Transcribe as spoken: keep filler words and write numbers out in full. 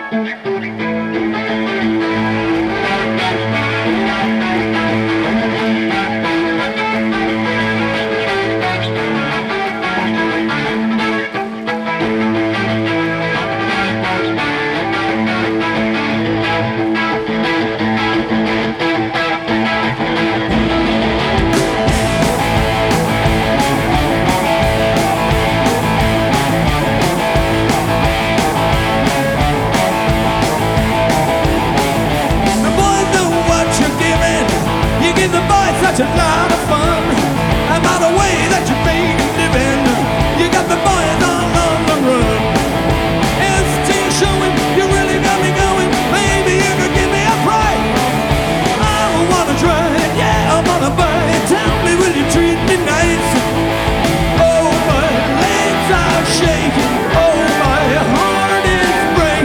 The boys know what you're giving. You give the boys such a love.